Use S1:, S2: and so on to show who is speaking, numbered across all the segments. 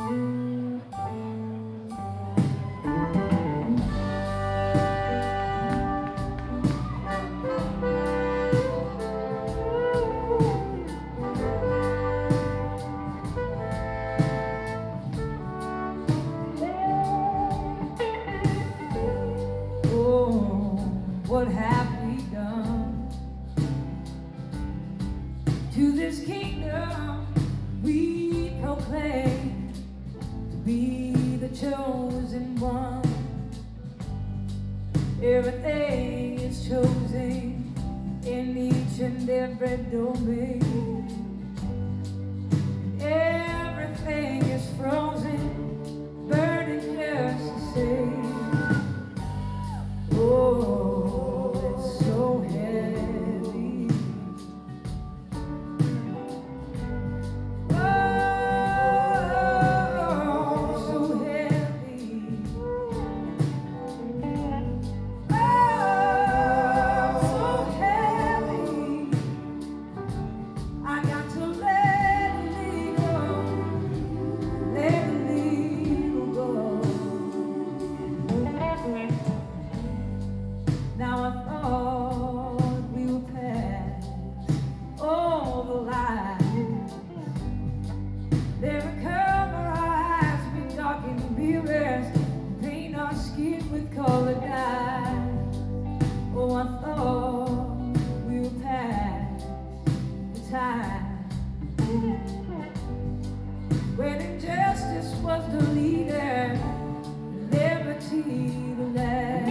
S1: What have we done to this kingdom? We proclaim to be the chosen one. Everything is chosen in each and every domain. Everything is frozen, burning just the same. Oh, it's so heavy. Oh, so heavy. Oh, so heavy. I got to let it go. Let it go. Now I thought we would pass all the lies. They would cover our eyes with darkened mirrors, paint our skin with colored dyes. Oh, I thought we would pass the time when injustice was the leader, liberty the last.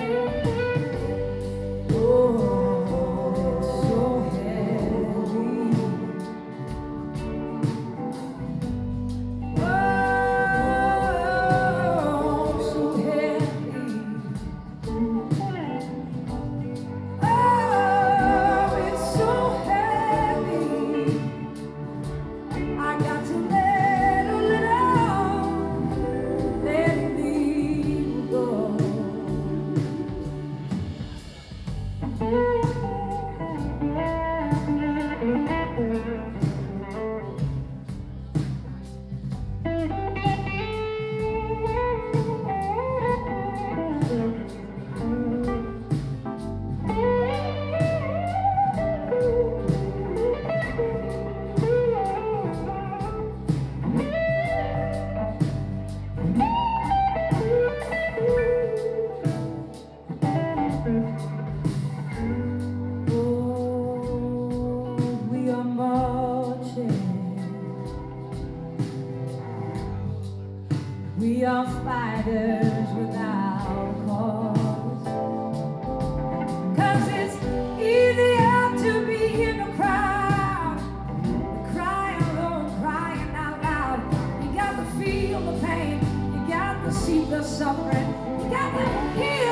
S1: We are fighters without a cause. 'Cause it's easier to be in the crowd, crying alone, crying out loud. You got to feel the pain, you got to see the suffering, you got to hear